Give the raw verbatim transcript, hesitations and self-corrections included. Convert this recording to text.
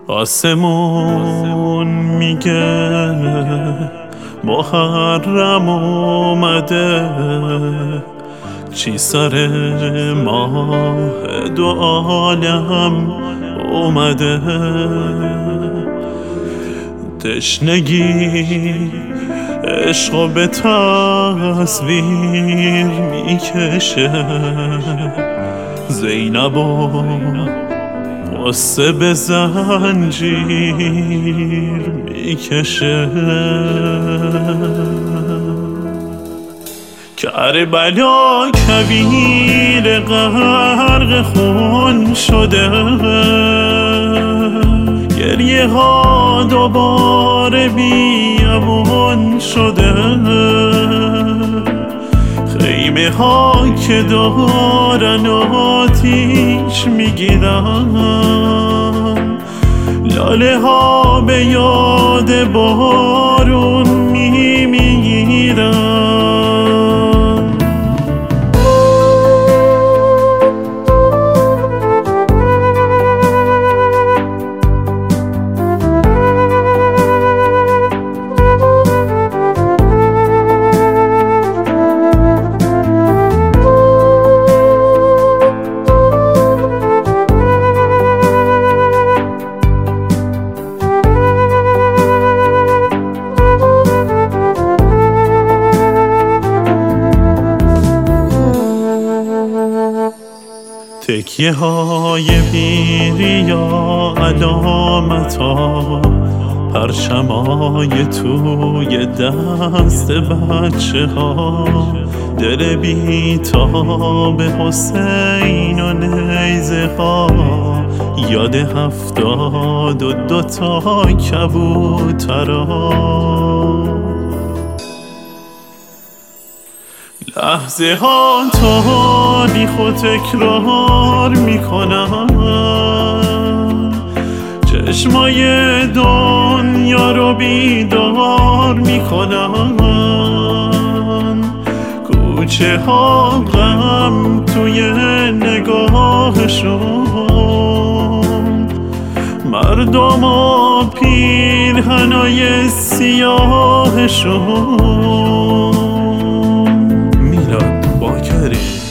آسمون میگه محرم اومده، چی سر ماه دو عالم اومده. تشنگی عشقو به تصویر میکشه، زینبو قصه به زنجیر میکشه. کربلا کویر غرق خون شده، گریه ها دوباره بیابون شده. خیمه ها که دارن آتیش میگیرن، لاله ها به یاد بارون میمیرن. تکیه های پیری یا علامت ها، پرچمای توی دست بچه ها، دل بیتاب حسین و نیزه ها، یاد هفتاد و دوتا کبوترها. لحظه ها تاریخ و تکرار میکنن، چشمای دنیا رو بیدار میکنن. کوچه ها غم توی نگاهشون، مردم و پیرهنای سیاهشون. میلاد باکری